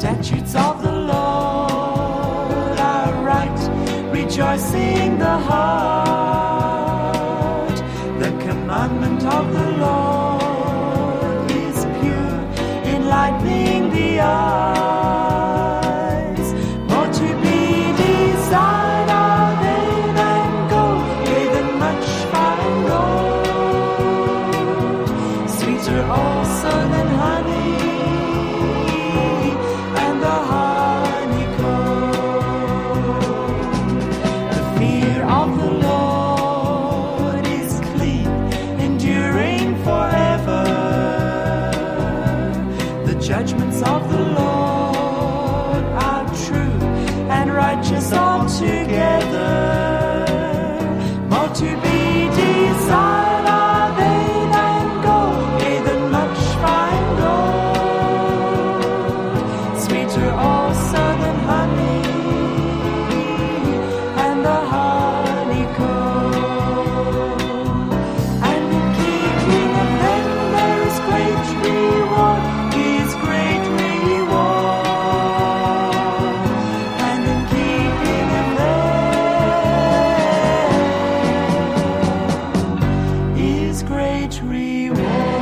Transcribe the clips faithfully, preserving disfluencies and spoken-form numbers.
statutes of the Lord are right, rejoicing the heart. The commandment of the Lord is pure, enlightening the eyes. More to be desired are they than gold, yea, than much fine gold. Sweeter also than honey, and the honeycomb. The fear of the Lord is clean, enduring forever. The judgments of the Lord are true and righteous altogether. More to be desired are they than gold, yea, than much fine gold. Sweeter also than honey, and the honeycomb. And in keeping of them there is great reward, is great reward. And in keeping of them is great reward.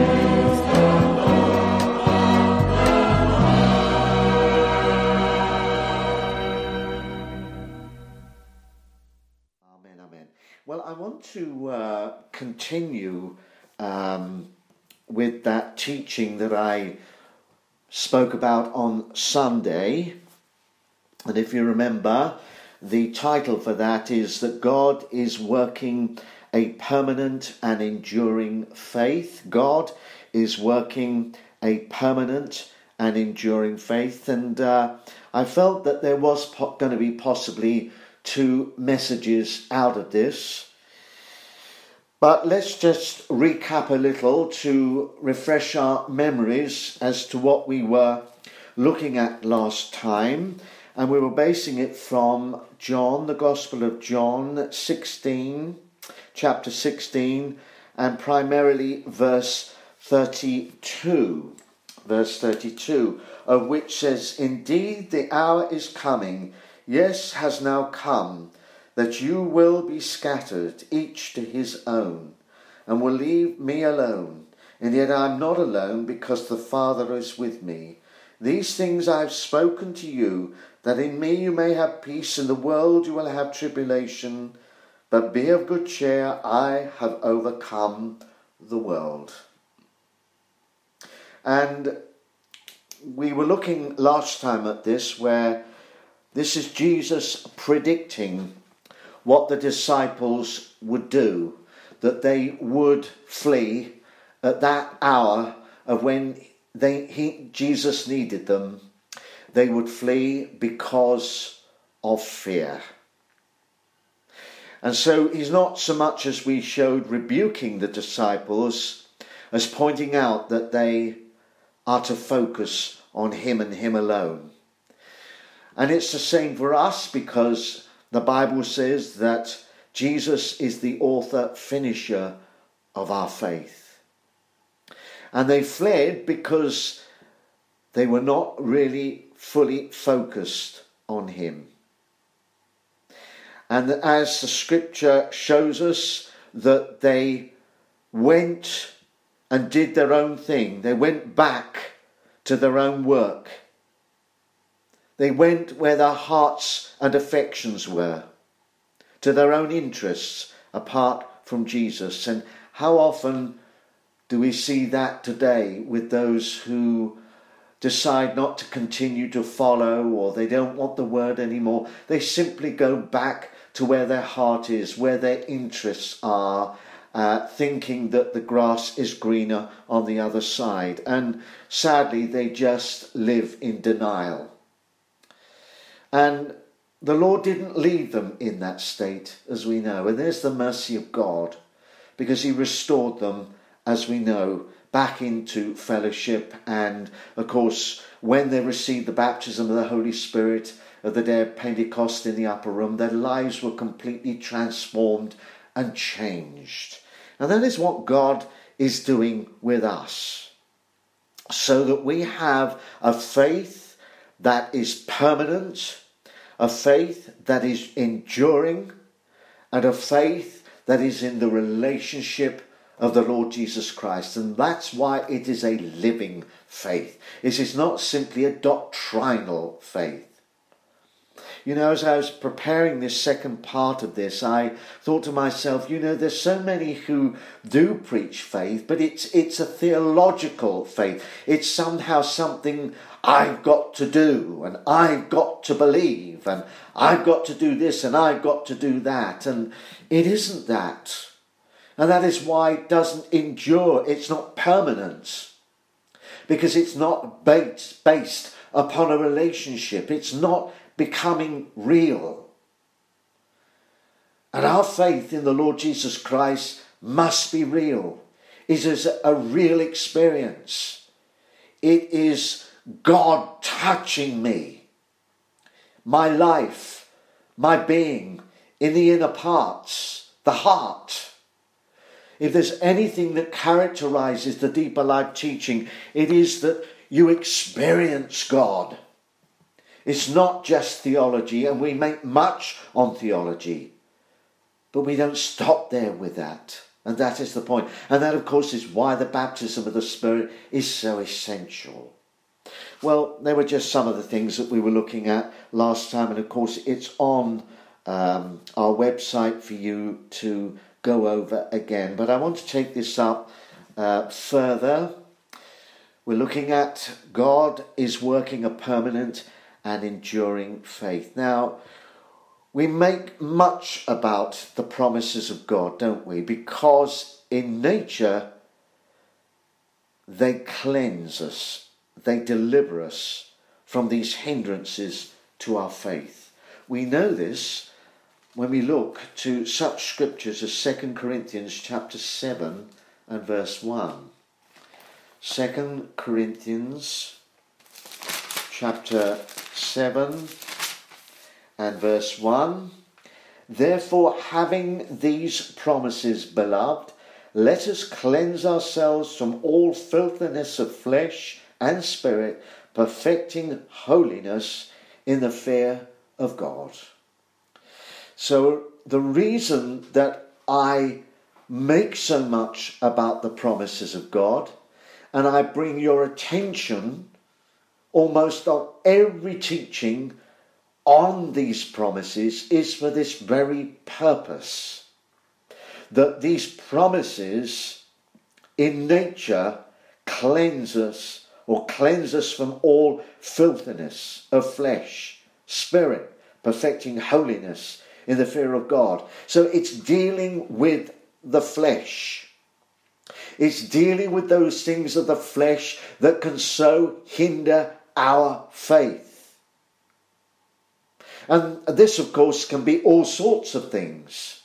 Amen, amen. Well, I want to uh, continue um, with that teaching that I spoke about on Sunday. And if you remember, the title for that is that God is working a permanent and enduring faith. God is working a permanent and enduring faith. And uh, I felt that there was po- going to be possibly two messages out of this. But let's just recap a little to refresh our memories as to what we were looking at last time. And we were basing it from John, the Gospel of John sixteen, chapter sixteen, and primarily verse thirty-two. Verse thirty-two, of which says, "Indeed, the hour is coming, yes, has now come, that you will be scattered, each to his own, and will leave me alone. And yet I am not alone, because the Father is with me. These things I have spoken to you, that in me you may have peace. In the world you will have tribulation, but be of good cheer, I have overcome the world." And we were looking last time at this, where this is Jesus predicting what the disciples would do, that they would flee at that hour of when they he, Jesus needed them. They would flee because of fear. And so he's not so much, as we showed, rebuking the disciples, as pointing out that they are to focus on him and him alone. And it's the same for us, because the Bible says that Jesus is the author, finisher of our faith. And they fled because they were not really fully focused on him. And as the scripture shows us, that they went and did their own thing. They went back to their own work. They went where their hearts and affections were, to their own interests, apart from Jesus. And how often do we see that today with those who decide not to continue to follow, or they don't want the word anymore? They simply go back to where their heart is, where their interests are, uh, thinking that the grass is greener on the other side. And sadly, they just live in denial. And the Lord didn't leave them in that state, as we know. And there's the mercy of God, because he restored them, as we know, back into fellowship. And of course, when they received the baptism of the Holy Spirit of the day of Pentecost in the upper room, their lives were completely transformed and changed. And that is what God is doing with us, so that we have a faith that is permanent, a faith that is enduring, and a faith that is in the relationship of the Lord Jesus Christ. And that's why it is a living faith. It is not simply a doctrinal faith. You know, as I was preparing this second part of this, I thought to myself, you know, there's so many who do preach faith, but it's it's a theological faith. It's somehow something I've got to do, and I've got to believe, and I've got to do this, and I've got to do that. And it isn't that. And that is why it doesn't endure. It's not permanent. Because it's not based, based upon a relationship. It's not becoming real. And our faith in the Lord Jesus Christ must be real. It is a real experience. It is God touching me, my life, my being, in the inner parts, the heart. If there's anything that characterizes the Deeper Life teaching, it is that you experience God. It's not just theology, and we make much on theology, but we don't stop there with that. And that is the point. And that, of course, is why the baptism of the Spirit is so essential. Well, they were just some of the things that we were looking at last time. And, of course, it's on um, our website for you to go over again. But I want to take this up uh, further. We're looking at God is working a permanent and enduring faith. Now, we make much about the promises of God, don't we? Because in nature, they cleanse us. They deliver us from these hindrances to our faith. We know this when we look to such scriptures as Second Corinthians chapter seven and verse one. Second Corinthians chapter seven and verse one. Therefore, having these promises, beloved, let us cleanse ourselves from all filthiness of flesh and spirit, perfecting holiness in the fear of God. So the reason that I make so much about the promises of God, and I bring your attention almost on every teaching on these promises, is for this very purpose. That these promises in nature cleanse us, or cleanse us from all filthiness of flesh, spirit, perfecting holiness in the fear of God. So it's dealing with the flesh. It's dealing with those things of the flesh that can so hinder our faith. And this, of course, can be all sorts of things.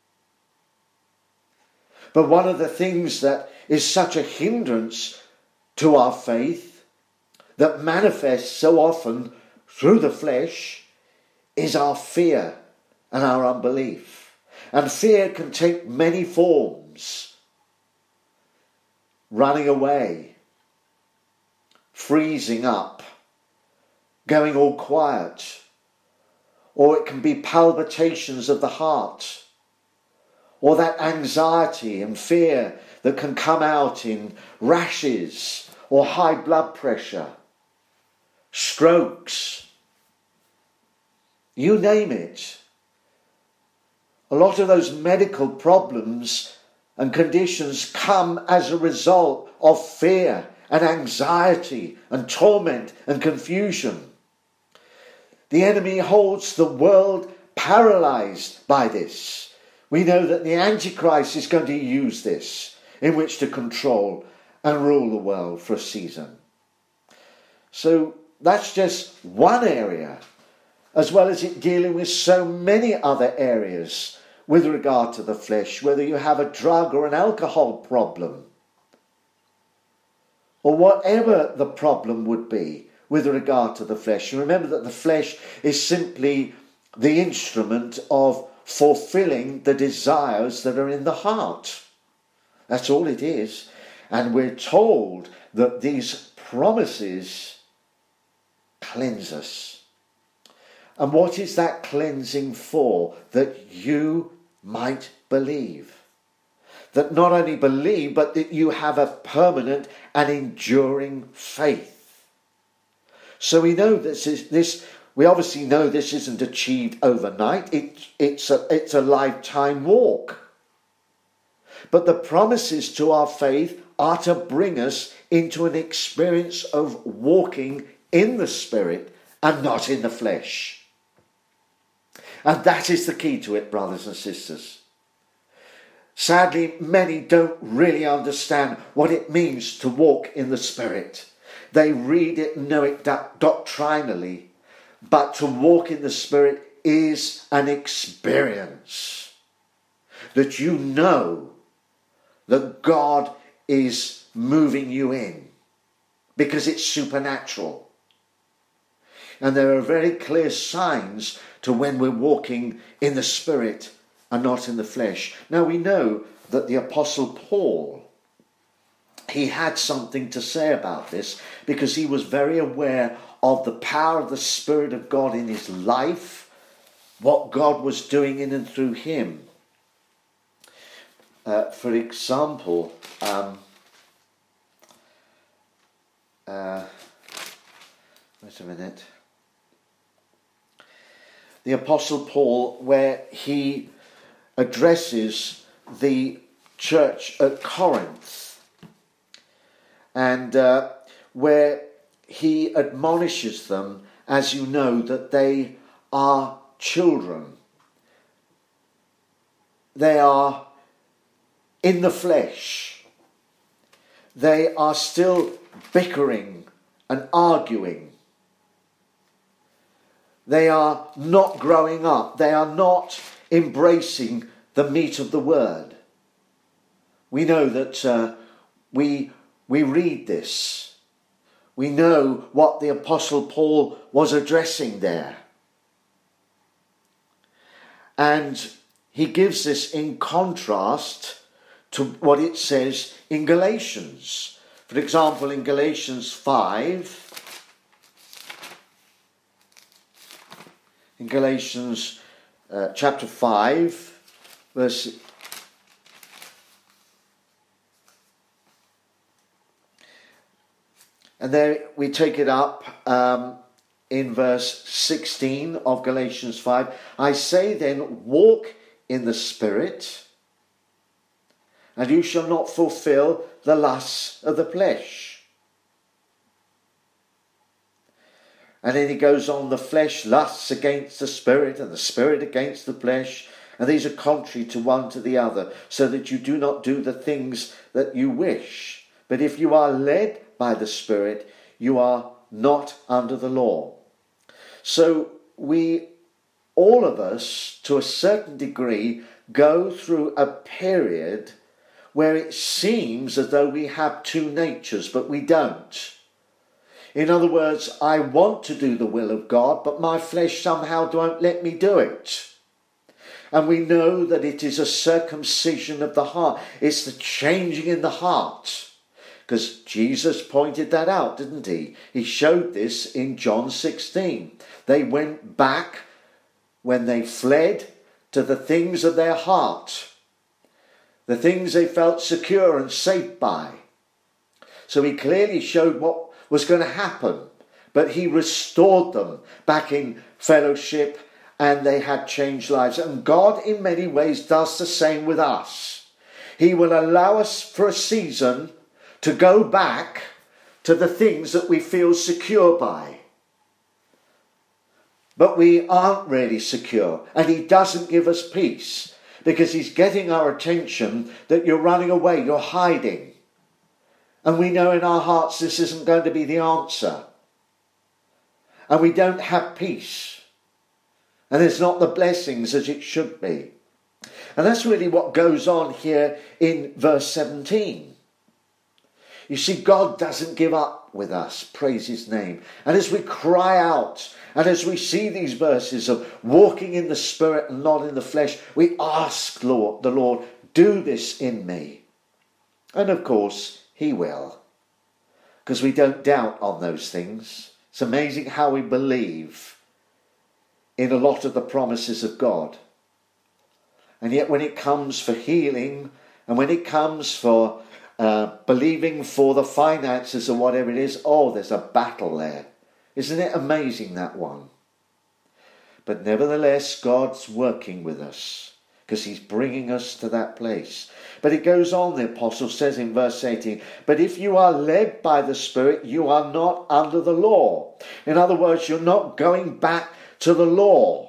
But one of the things that is such a hindrance to our faith, that manifests so often through the flesh, is our fear and our unbelief. And fear can take many forms. Running away, freezing up, going all quiet, or it can be palpitations of the heart, or that anxiety and fear that can come out in rashes or high blood pressure, strokes, you name it. A lot of those medical problems and conditions come as a result of fear and anxiety and torment and confusion. The enemy holds the world paralyzed by this. We know that the Antichrist is going to use this in which to control and rule the world for a season. So that's just one area, as well as it dealing with so many other areas with regard to the flesh, whether you have a drug or an alcohol problem, or whatever the problem would be with regard to the flesh. You remember that the flesh is simply the instrument of fulfilling the desires that are in the heart. That's all it is. And we're told that these promises cleanse us. And what is that cleansing for? That you might believe. That not only believe, but that you have a permanent and enduring faith. So we know this is this. We obviously know this isn't achieved overnight. It, it's a it's a lifetime walk. But the promises to our faith are to bring us into an experience of walking in the Spirit and not in the flesh. And that is the key to it, brothers and sisters. Sadly, many don't really understand what it means to walk in the Spirit. They read it and know it doctrinally, but to walk in the Spirit is an experience that you know that God is moving you in, because it's supernatural. And there are very clear signs to when we're walking in the Spirit and not in the flesh. Now we know that the Apostle Paul, he had something to say about this, because he was very aware of the power of the Spirit of God in his life, what God was doing in and through him. Uh, for example, um, uh, wait a minute. The Apostle Paul, where he addresses the church at Corinth, and uh, where he admonishes them, as you know, that they are children. They are in the flesh. They are still bickering and arguing. They are not growing up. They are not embracing the meat of the word. We know that uh, we we read this. We know what the Apostle Paul was addressing there. And he gives this in contrast to what it says in Galatians. For example, in Galatians five, in Galatians uh, chapter five, verse and there we take it up um, in verse sixteen of Galatians five. I say then, walk in the Spirit, and you shall not fulfill the lusts of the flesh. And then he goes on, the flesh lusts against the Spirit, and the Spirit against the flesh, and these are contrary to one to the other, so that you do not do the things that you wish. But if you are led by the Spirit, you are not under the law. So we, all of us, to a certain degree, go through a period where it seems as though we have two natures, but we don't. In other words, I want to do the will of God, but my flesh somehow won't let me do it. And we know that it is a circumcision of the heart. It's the changing in the heart. Because Jesus pointed that out, didn't he? He showed this in John sixteen. They went back when they fled to the things of their heart, the things they felt secure and safe by. So he clearly showed what was going to happen, but he restored them back in fellowship, and they had changed lives. And God in many ways does the same with us. He will allow us for a season to go back to the things that we feel secure by. But we aren't really secure, and he doesn't give us peace, because he's getting our attention that you're running away, you're hiding. And we know in our hearts this isn't going to be the answer. And we don't have peace. And it's not the blessings as it should be. And that's really what goes on here in verse seventeen. You see, God doesn't give up with us, praise his name. And as we cry out, and as we see these verses of walking in the Spirit and not in the flesh, we ask Lord, the Lord, do this in me. And of course, he will. Because we don't doubt on those things. It's amazing how we believe in a lot of the promises of God. And yet when it comes for healing, and when it comes for uh, believing for the finances or whatever it is, oh, there's a battle there. Isn't it amazing, that one? But nevertheless, God's working with us, because he's bringing us to that place. But it goes on, the apostle says in verse eighteen, but if you are led by the Spirit, you are not under the law. In other words, you're not going back to the law,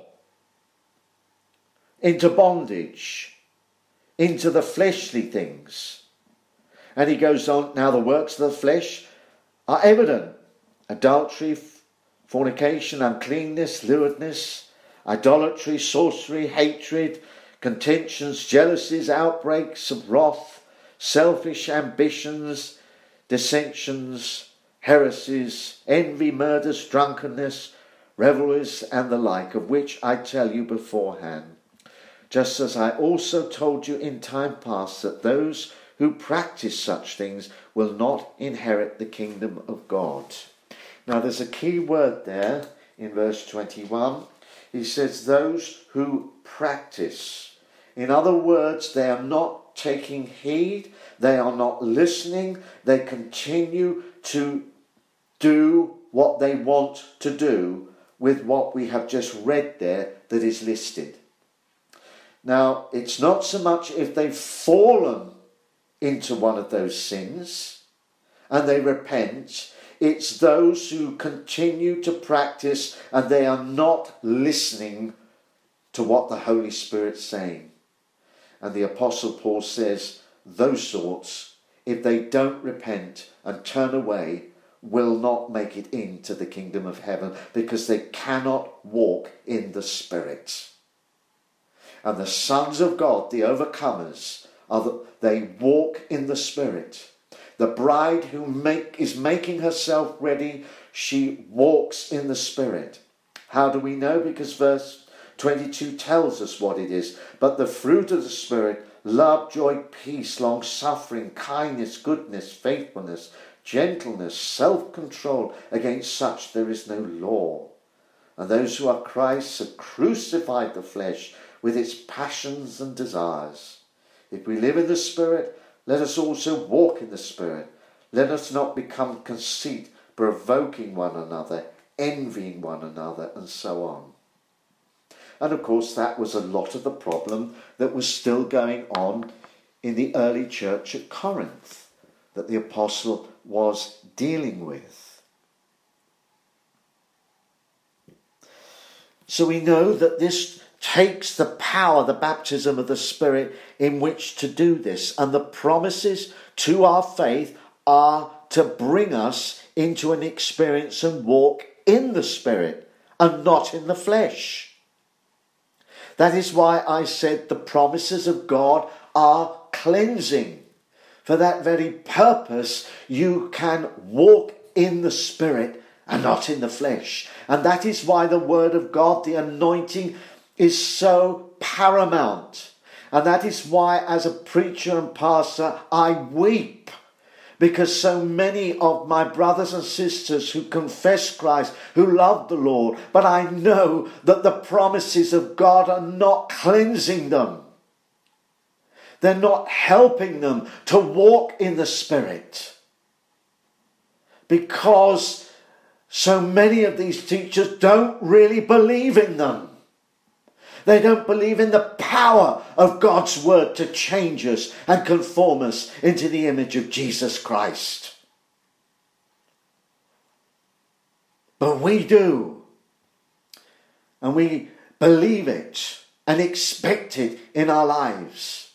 into bondage, into the fleshly things. And he goes on, now the works of the flesh are evident: adultery, fornication, uncleanness, lewdness, idolatry, sorcery, hatred, contentions, jealousies, outbreaks of wrath, selfish ambitions, dissensions, heresies, envy, murders, drunkenness, revelries, and the like, of which I tell you beforehand, just as I also told you in time past, that those who practice such things will not inherit the kingdom of God. Now there's a key word there in verse twenty-one. He says those who practice. In other words, they are not taking heed, they are not listening, they continue to do what they want to do with what we have just read there that is listed. Now, it's not so much if they've fallen into one of those sins and they repent, it's those who continue to practice and they are not listening to what the Holy Spirit's saying. And the Apostle Paul says those sorts, if they don't repent and turn away, will not make it into the kingdom of heaven, because they cannot walk in the Spirit. And the sons of God, the overcomers, are the, they walk in the Spirit. The bride who make, is making herself ready, she walks in the Spirit. How do we know? Because verse twenty-two tells us what it is. But the fruit of the Spirit, love, joy, peace, long-suffering, kindness, goodness, faithfulness, gentleness, self-control. Against such there is no law. And those who are Christ's have crucified the flesh with its passions and desires. If we live in the Spirit, let us also walk in the Spirit. Let us not become conceit, provoking one another, envying one another, and so on. And of course, that was a lot of the problem that was still going on in the early church at Corinth, that the apostle was dealing with. So we know that this takes the power, the baptism of the Spirit, in which to do this. And the promises to our faith are to bring us into an experience and walk in the Spirit and not in the flesh. That is why I said the promises of God are cleansing. For that very purpose, you can walk in the Spirit and not in the flesh. And that is why the Word of God, the anointing, is so paramount. And that is why, as a preacher and pastor, I weep, because so many of my brothers and sisters who confess Christ, who love the Lord, but I know that the promises of God are not cleansing them. They're not helping them to walk in the Spirit, because so many of these teachers don't really believe in them. They don't believe in the power of God's word to change us and conform us into the image of Jesus Christ. But we do. And we believe it and expect it in our lives.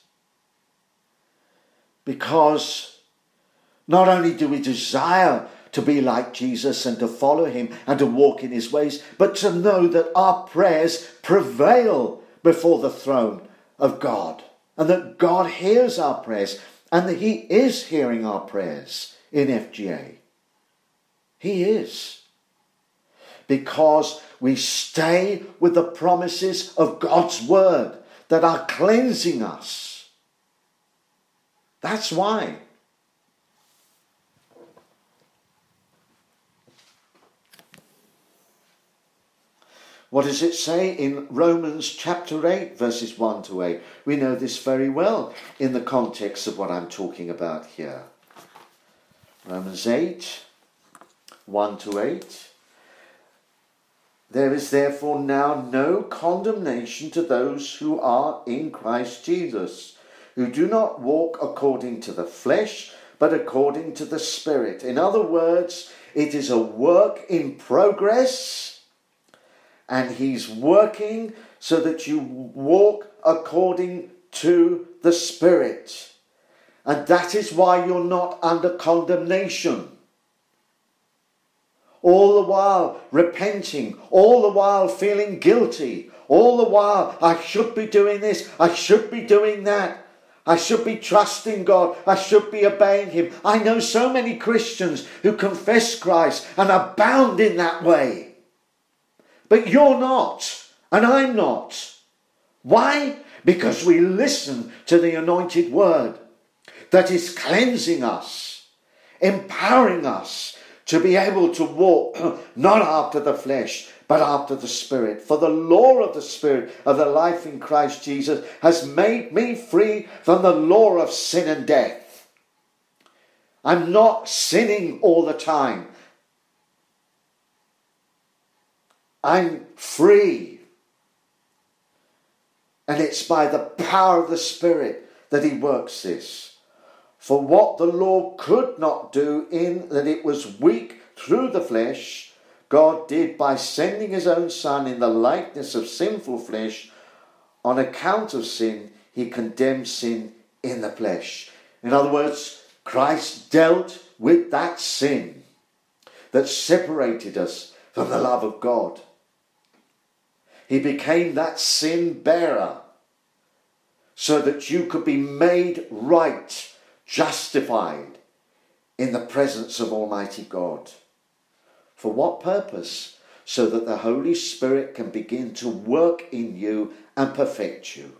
Because not only do we desire to be like Jesus and to follow him and to walk in his ways, but to know that our prayers prevail before the throne of God, and that God hears our prayers, and that he is hearing our prayers in F G A. He is. Because we stay with the promises of God's word that are cleansing us. That's why. What does it say in Romans chapter eight, verses one to eight? We know this very well in the context of what I'm talking about here. Romans eight, one to eight. There is therefore now no condemnation to those who are in Christ Jesus, who do not walk according to the flesh, but according to the Spirit. In other words, it is a work in progress, and he's working so that you walk according to the Spirit. And that is why you're not under condemnation. All the while repenting, all the while feeling guilty, all the while I should be doing this, I should be doing that, I should be trusting God, I should be obeying him. I know so many Christians who confess Christ and are bound in that way. But you're not, and I'm not. Why? Because we listen to the anointed word that is cleansing us, empowering us to be able to walk not after the flesh, but after the Spirit. For the law of the Spirit of the life in Christ Jesus has made me free from the law of sin and death. I'm not sinning all the time. I'm free. And it's by the power of the Spirit that he works this. For what the law could not do, in that it was weak through the flesh, God did by sending his own Son in the likeness of sinful flesh. On account of sin, he condemned sin in the flesh. In other words, Christ dealt with that sin that separated us from the love of God. He became that sin bearer so that you could be made right, justified in the presence of Almighty God. For what purpose? So that the Holy Spirit can begin to work in you and perfect you.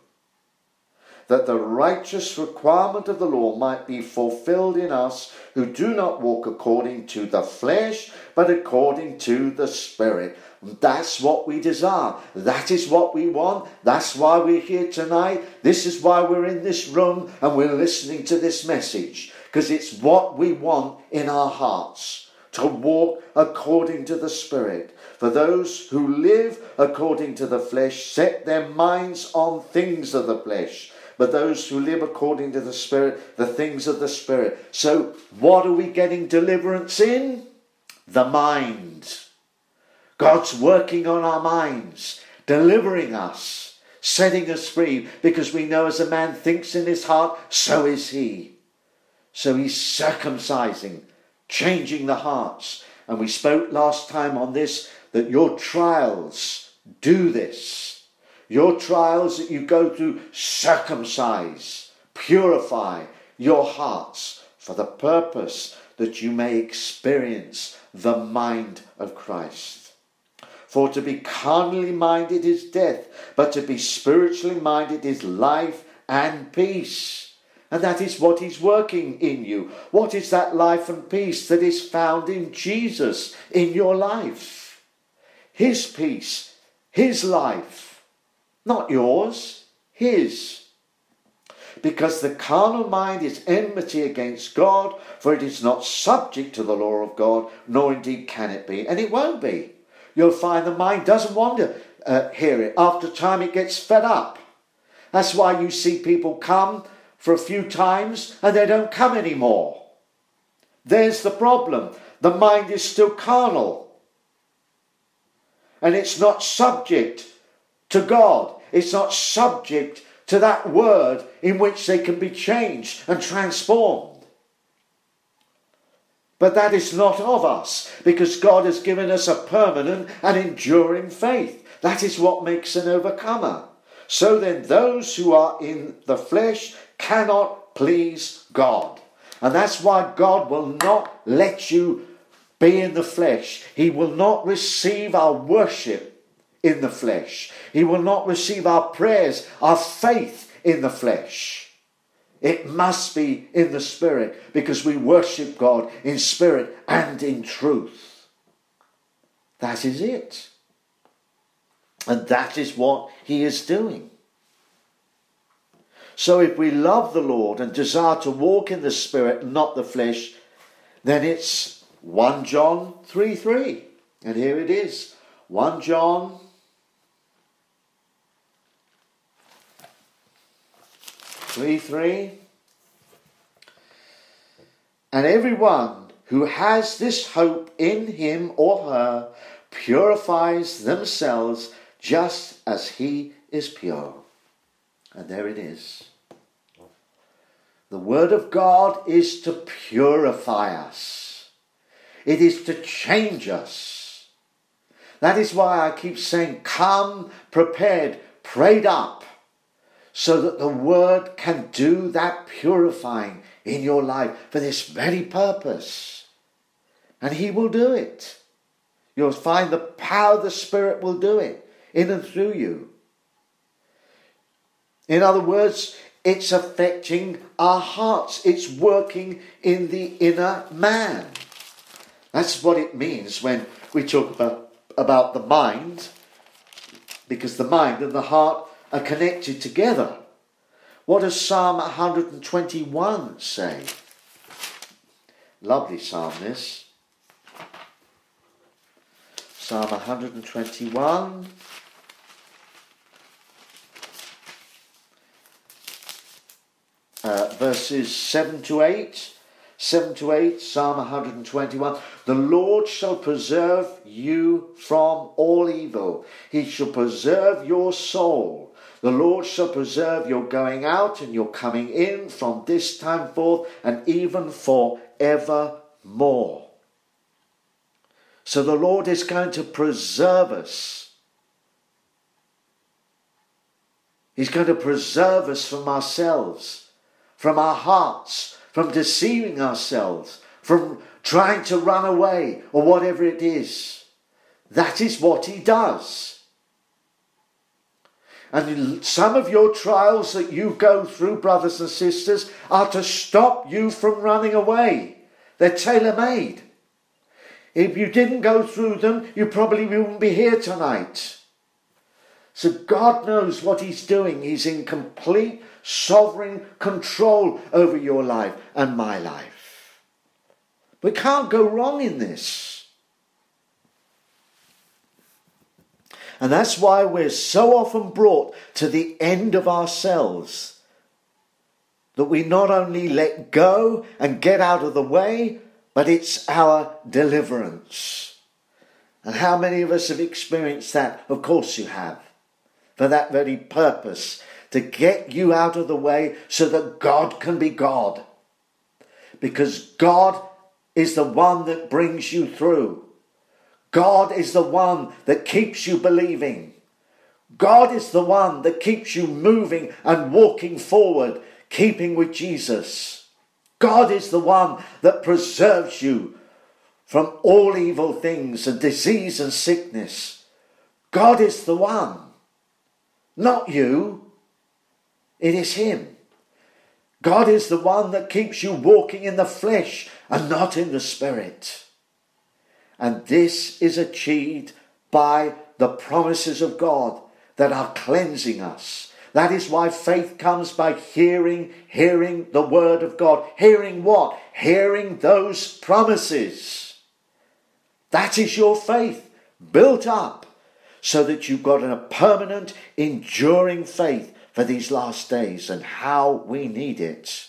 That the righteous requirement of the law might be fulfilled in us who do not walk according to the flesh, but according to the Spirit. That's what we desire. That is what we want. That's why we're here tonight. This is why we're in this room and we're listening to this message. Because it's what we want in our hearts. To walk according to the Spirit. For those who live according to the flesh set their minds on things of the flesh. But those who live according to the Spirit, the things of the Spirit. So what are we getting deliverance in? The mind. God's working on our minds, delivering us, setting us free, because we know as a man thinks in his heart, so is he. So he's circumcising, changing the hearts. And we spoke last time on this, that your trials do this. Your trials that you go through circumcise, purify your hearts for the purpose that you may experience the mind of Christ. For to be carnally minded is death, but to be spiritually minded is life and peace. And that is what he's working in you. What is that life and peace that is found in Jesus in your life? His peace, his life, not yours, his. Because the carnal mind is enmity against God, for it is not subject to the law of God, nor indeed can it be. And it won't be. You'll find the mind doesn't want to uh, hear it. After time it gets fed up. That's why you see people come for a few times and they don't come anymore. There's the problem. The mind is still carnal. And it's not subject to God. It's not subject to that word in which they can be changed and transformed. But that is not of us, because God has given us a permanent and enduring faith. That is what makes an overcomer. So then those who are in the flesh cannot please God. And that's why God will not let you be in the flesh. He will not receive our worship in the flesh. He will not receive our prayers, our faith in the flesh. It must be in the Spirit, because we worship God in spirit and in truth. That is it. And that is what he is doing. So if we love the Lord and desire to walk in the Spirit, not the flesh, then it's First John three three. And here it is. First John three three. And everyone who has this hope in him or her purifies themselves just as he is pure. And there it is. The Word of God is to purify us. It is to change us. That is why I keep saying, come prepared, prayed up, so that the Word can do that purifying in your life for this very purpose. And he will do it. You'll find the power of the Spirit will do it in and through you. In other words, it's affecting our hearts. It's working in the inner man. That's what it means when we talk about, about the mind, because the mind and the heart are connected together. What does Psalm one twenty-one say? Lovely psalm this. Psalm one twenty-one. Uh, verses seven to eight. seven to eight, Psalm one twenty-one. The Lord shall preserve you from all evil. He shall preserve your soul. The Lord shall preserve your going out and your coming in from this time forth and even for evermore. So the Lord is going to preserve us. He's going to preserve us from ourselves, from our hearts, from deceiving ourselves, from trying to run away or whatever it is. That is what he does. And some of your trials that you go through, brothers and sisters, are to stop you from running away. They're tailor-made. If you didn't go through them, you probably wouldn't be here tonight. So God knows what he's doing. He's in complete sovereign control over your life and my life. We can't go wrong in this. And that's why we're so often brought to the end of ourselves, that we not only let go and get out of the way, but it's our deliverance. And how many of us have experienced that? Of course you have. For that very purpose, to get you out of the way so that God can be God. Because God is the one that brings you through. God is the one that keeps you believing. God is the one that keeps you moving and walking forward, keeping with Jesus. God is the one that preserves you from all evil things and disease and sickness. God is the one. Not you. It is him. God is the one that keeps you walking in the flesh and not in the spirit. And this is achieved by the promises of God that are cleansing us. That is why faith comes by hearing, hearing the word of God. Hearing what? Hearing those promises. That is your faith built up so that you've got a permanent, enduring faith for these last days, and how we need it.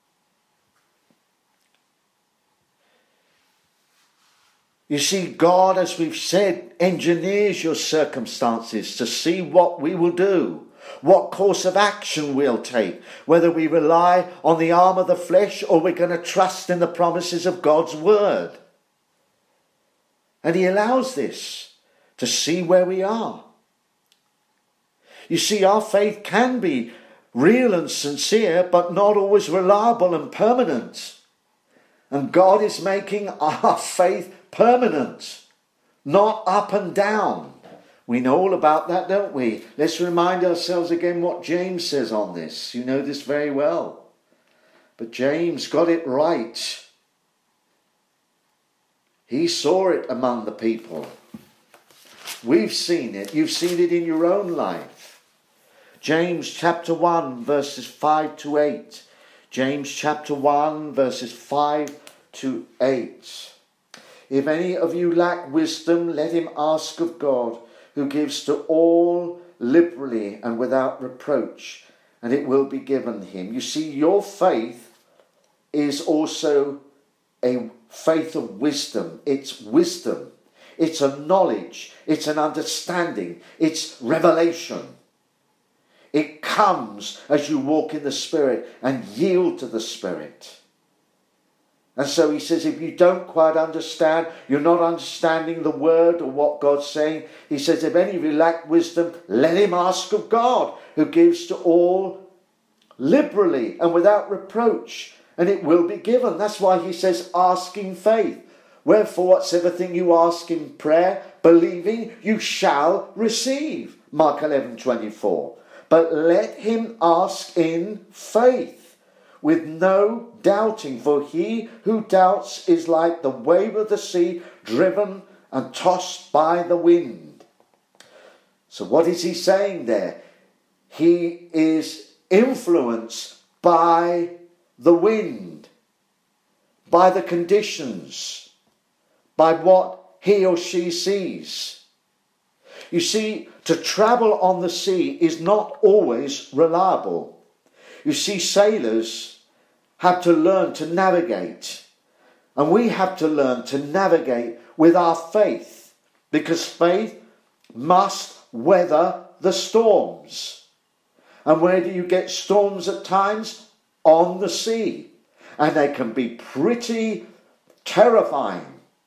You see, God, as we've said, engineers your circumstances to see what we will do, what course of action we'll take, whether we rely on the arm of the flesh or we're going to trust in the promises of God's word. And he allows this to see where we are. You see, our faith can be real and sincere, but not always reliable and permanent. And God is making our faith permanent, not up and down. We know all about that, don't we? Let's remind ourselves again what James says on this. You know this very well. But James got it right. He saw it among the people. We've seen it. You've seen it in your own life. James chapter one, verses five to eight. James chapter one, verses five to eight. If any of you lack wisdom, let him ask of God, who gives to all liberally and without reproach, and it will be given him. You see, your faith is also a faith of wisdom. It's wisdom. It's a knowledge. It's an understanding. It's revelation. It comes as you walk in the Spirit and yield to the Spirit. And so he says, if you don't quite understand, you're not understanding the word or what God's saying, he says, if any of you lack wisdom, let him ask of God, who gives to all liberally and without reproach, and it will be given. That's why he says, ask in faith. Wherefore, whatsoever thing you ask in prayer, believing, you shall receive. Mark eleven twenty-four. But let him ask in faith, with no doubting, for he who doubts is like the wave of the sea, driven and tossed by the wind. So what is he saying there? He is influenced by the wind, by the conditions, by what he or she sees. You see, to travel on the sea is not always reliable. You see, sailors have to learn to navigate. And we have to learn to navigate with our faith. Because faith must weather the storms. And where do you get storms at times? On the sea. And they can be pretty terrifying.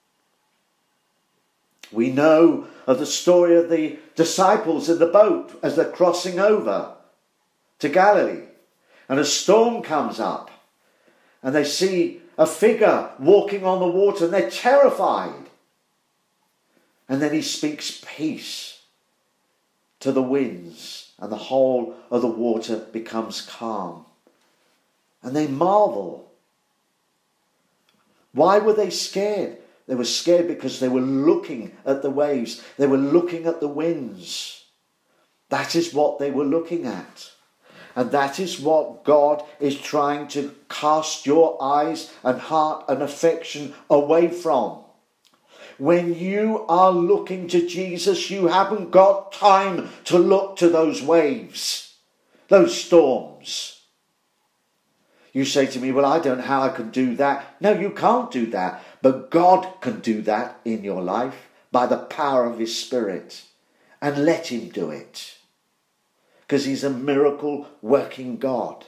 We know of the story of the disciples in the boat as they're crossing over to Galilee. And a storm comes up. And they see a figure walking on the water and they're terrified. And then he speaks peace to the winds and the whole of the water becomes calm. And they marvel. Why were they scared? They were scared because they were looking at the waves. They were looking at the winds. That is what they were looking at. And that is what God is trying to cast your eyes and heart and affection away from. When you are looking to Jesus, you haven't got time to look to those waves, those storms. You say to me, well, I don't know how I can do that. No, you can't do that. But God can do that in your life by the power of his Spirit. And let him do it. Because he's a miracle working God.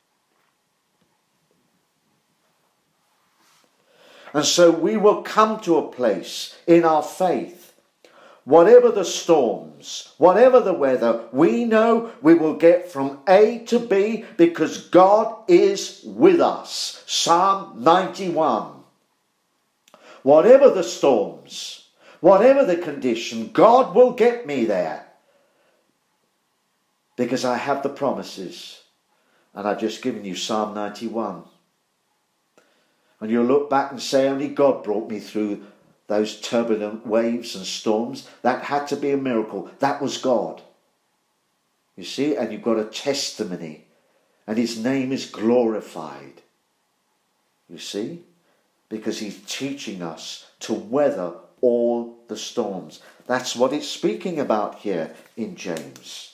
And so we will come to a place in our faith, whatever the storms, whatever the weather, we know we will get from A to B because God is with us. Psalm ninety-one. Whatever the storms, whatever the condition, God will get me there. Because I have the promises. And I've just given you Psalm ninety-one. And you'll look back and say, only God brought me through those turbulent waves and storms. That had to be a miracle. That was God. You see, and you've got a testimony. And his name is glorified. You see? Because he's teaching us to weather all the storms. That's what it's speaking about here in James.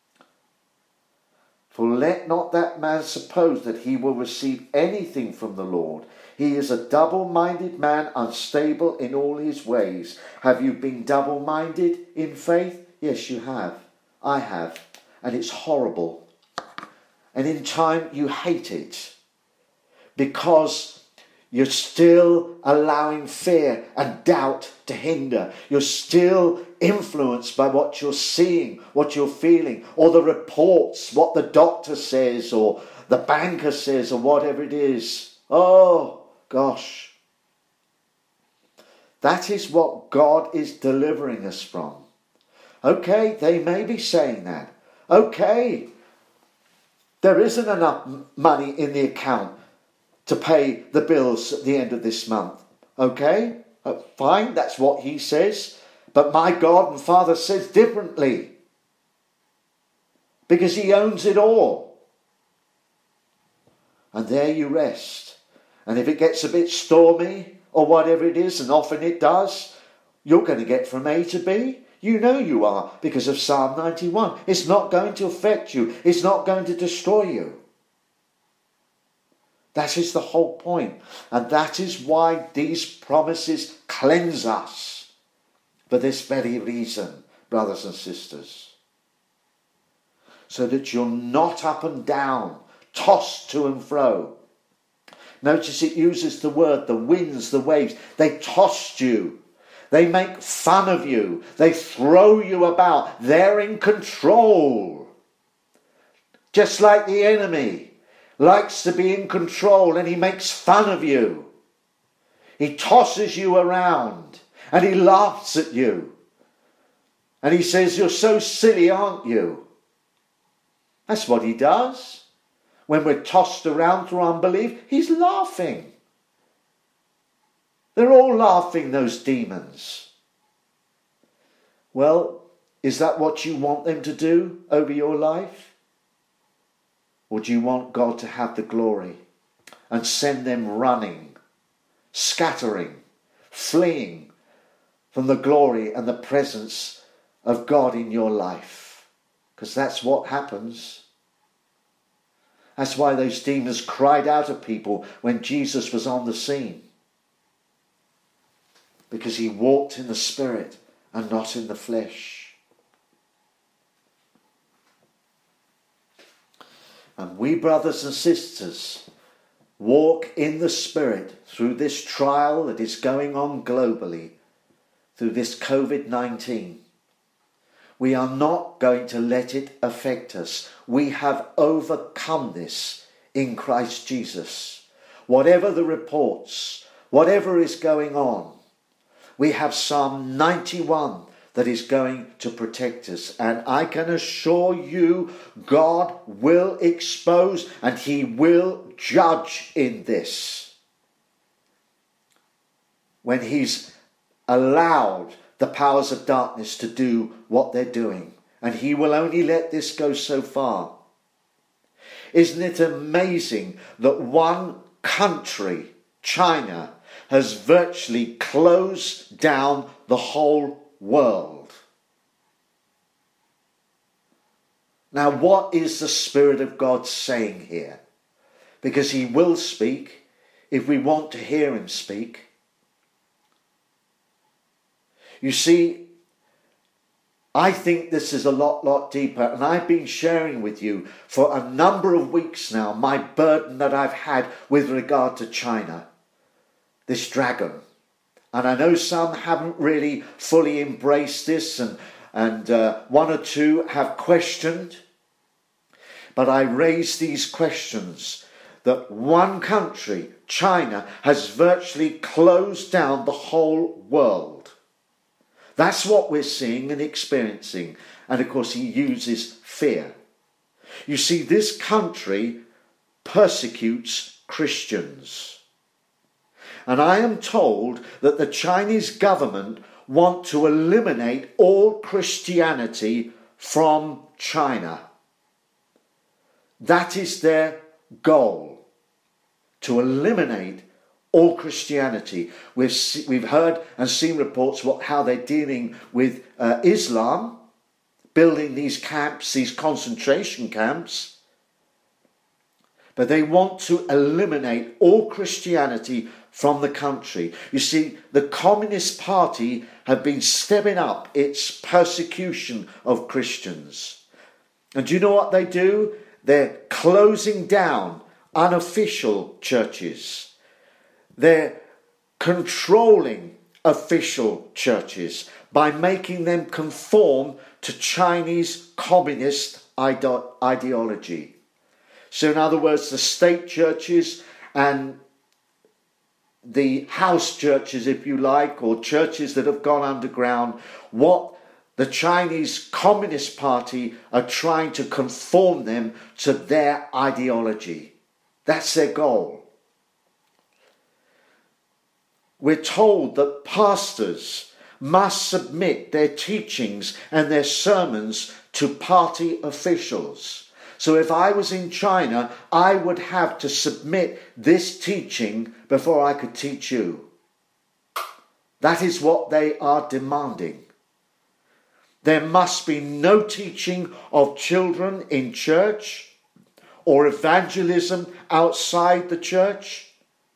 For let not that man suppose that he will receive anything from the Lord. He is a double-minded man, unstable in all his ways. Have you been double-minded in faith? Yes, you have. I have. And it's horrible. And in time you hate it. Because you're still allowing fear and doubt to hinder. You're still influenced by what you're seeing, what you're feeling, or the reports, what the doctor says, or the banker says, or whatever it is. Oh, gosh. That is what God is delivering us from. Okay, they may be saying that. Okay, there isn't enough money in the account to pay the bills at the end of this month. Okay, uh, fine, that's what he says. But my God and Father says differently. Because he owns it all. And there you rest. And if it gets a bit stormy or whatever it is, and often it does, you're going to get from A to B. You know you are, because of Psalm ninety-one. It's not going to affect you. It's not going to destroy you. That is the whole point. And that is why these promises cleanse us. For this very reason, brothers and sisters. So that you're not up and down, tossed to and fro. Notice it uses the word, the winds, the waves. They tossed you. They make fun of you. They throw you about. They're in control. Just like the enemy likes to be in control, and he makes fun of you. He tosses you around and he laughs at you. And he says, you're so silly, aren't you? That's what he does. When we're tossed around through unbelief, he's laughing. They're all laughing, those demons. Well, is that what you want them to do over your life? Or do you want God to have the glory and send them running, scattering, fleeing from the glory and the presence of God in your life? Because that's what happens. That's why those demons cried out at people when Jesus was on the scene. Because he walked in the Spirit and not in the flesh. And we, brothers and sisters, walk in the Spirit through this trial that is going on globally, through this covid nineteen. We are not going to let it affect us. We have overcome this in Christ Jesus. Whatever the reports, whatever is going on, we have Psalm ninety-one that is going to protect us. And I can assure you, God will expose and he will judge in this. When he's allowed the powers of darkness to do what they're doing. And he will only let this go so far. Isn't it amazing that one country, China, has virtually closed down the whole world? Now, what is the Spirit of God saying here? Because he will speak if we want to hear him speak. You see, I think this is a lot, lot deeper. And I've been sharing with you for a number of weeks now my burden that I've had with regard to China. This dragon. And I know some haven't really fully embraced this, and, and uh, one or two have questioned. But I raise these questions that one country, China, has virtually closed down the whole world. That's what we're seeing and experiencing. And of course he uses fear. You see, this country persecutes Christians. And I am told that the Chinese government want to eliminate all Christianity from China. That is their goal, to eliminate all Christianity. We've, we've heard and seen reports what how they're dealing with uh, Islam, building these camps, these concentration camps. But they want to eliminate all Christianity from the country. You see, the Communist Party have been stepping up its persecution of Christians. And do you know what they do? They're closing down unofficial churches. They're controlling official churches by making them conform to Chinese communist ide- ideology. So in other words, the state churches and the house churches, if you like, or churches that have gone underground, what the Chinese Communist Party are trying to conform them to their ideology. That's their goal. We're told that pastors must submit their teachings and their sermons to party officials. So if I was in China, I would have to submit this teaching before I could teach you. That is what they are demanding. There must be no teaching of children in church or evangelism outside the church,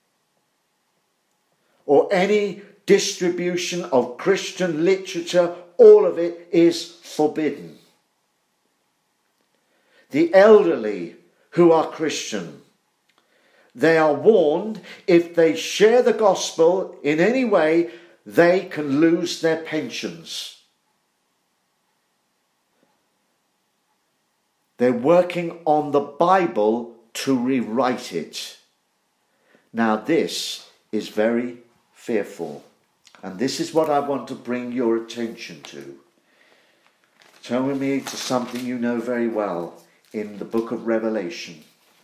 or any distribution of Christian literature. All of it is forbidden. The elderly who are Christian, they are warned if they share the gospel in any way, they can lose their pensions. They're working on the Bible to rewrite it. Now this is very fearful. And this is what I want to bring your attention to. Turn with me to something you know very well in the book of Revelation.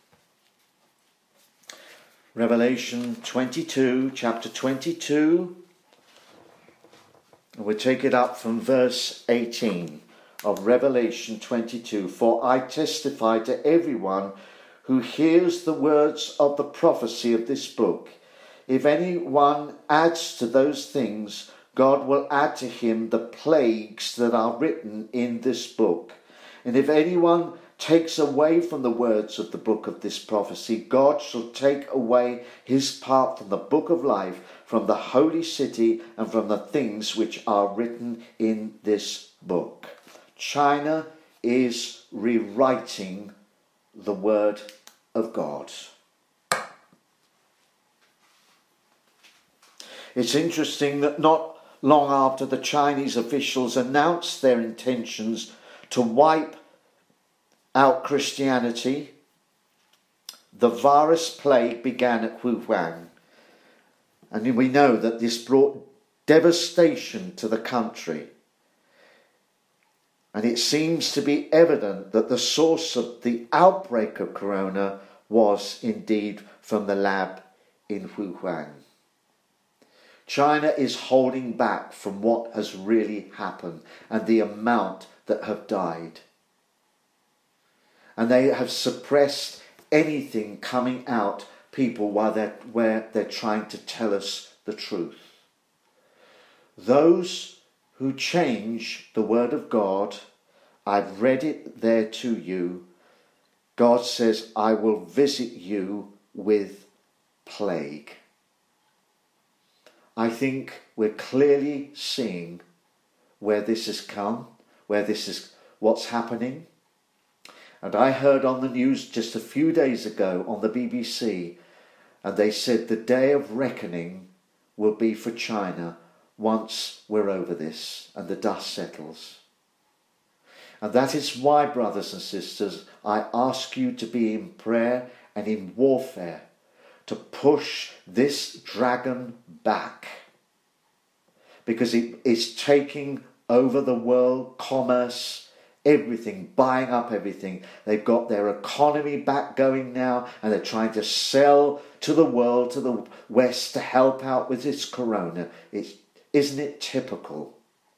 Revelation twenty-two, chapter twenty-two. And we'll take it up from verse eighteen of Revelation twenty-two. For I testify to everyone who hears the words of the prophecy of this book. If anyone adds to those things, God will add to him the plagues that are written in this book. And if anyone takes away from the words of the book of this prophecy, God shall take away his part from the book of life, from the holy city, and from the things which are written in this book. China is rewriting the word of God. It's interesting that not long after the Chinese officials announced their intentions to wipe out Christianity, the virus plague began at Wuhan. And we know that this brought devastation to the country. And it seems to be evident that the source of the outbreak of corona was indeed from the lab in Wuhan. China is holding back from what has really happened and the amount that have died. And they have suppressed anything coming out, people, while they're, where they're trying to tell us the truth. Those who change the word of God, I've read it there to you. God says, I will visit you with plague. I think we're clearly seeing where this has come, where this is what's happening. And I heard on the news just a few days ago on the B B C, and they said the day of reckoning will be for China once we're over this and the dust settles. And that is why, brothers and sisters, I ask you to be in prayer and in warfare to push this dragon back, because it is taking over the world, commerce, everything, buying up everything. They've got their economy back going now, and they're trying to sell to the world, to the West, to help out with this corona. It's, isn't it typical?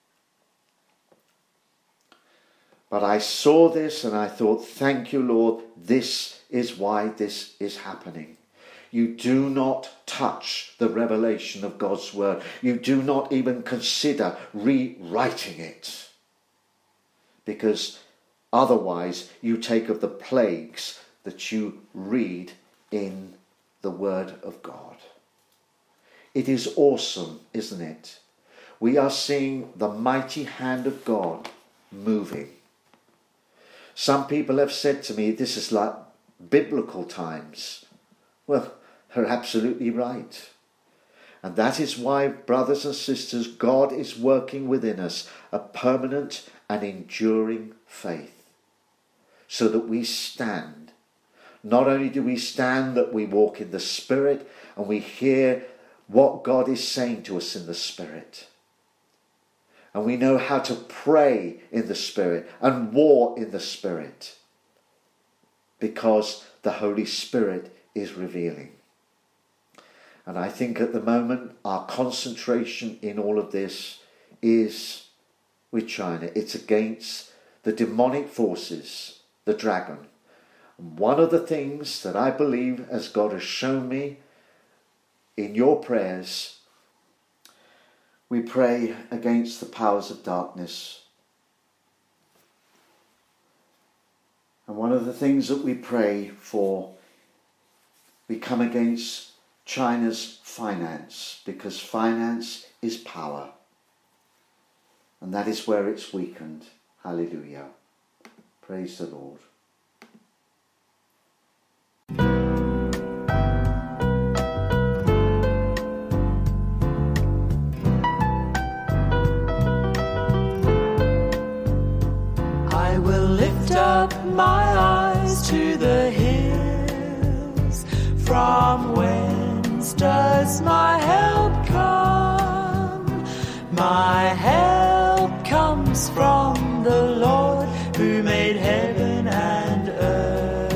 But I saw this and I thought, thank you, Lord, this is why this is happening. You do not touch the revelation of God's word. You do not even consider rewriting it, because otherwise you take of the plagues that you read in the word of God. It is awesome, isn't it? We are seeing the mighty hand of God moving. Some people have said to me, this is like biblical times. Well, they're absolutely right. And that is why, brothers and sisters, God is working within us a permanent and enduring faith, so that we stand. Not only do we stand, that we walk in the Spirit and we hear what God is saying to us in the Spirit. And we know how to pray in the Spirit and war in the Spirit, because the Holy Spirit is revealing. And I think at the moment our concentration in all of this is with China. It's against the demonic forces, the dragon. And one of the things that I believe, as God has shown me in your prayers, we pray against the powers of darkness. And one of the things that we pray for, we come against China's finance, because finance is power. And that is where it's weakened. Hallelujah. Praise the Lord. I will lift up my eyes to the hills. From whence does my help come? My help comes from the Lord who made heaven and earth.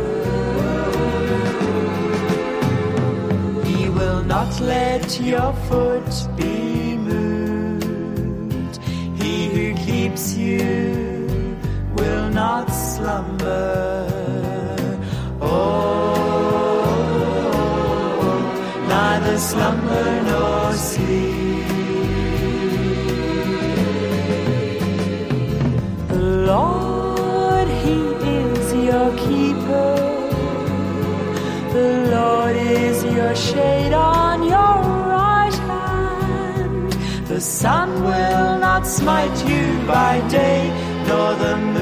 He will not let your foot be moved. He who keeps you will not slumber. Oh, neither slumber nor sleep. The Lord, He is your keeper. The Lord is your shade on your right hand. The sun will not smite you by day, nor the moon